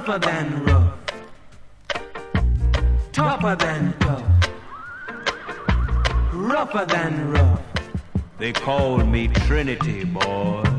Rougher than rough, tougher than tough, rougher than rough. They call me Trinity, boy.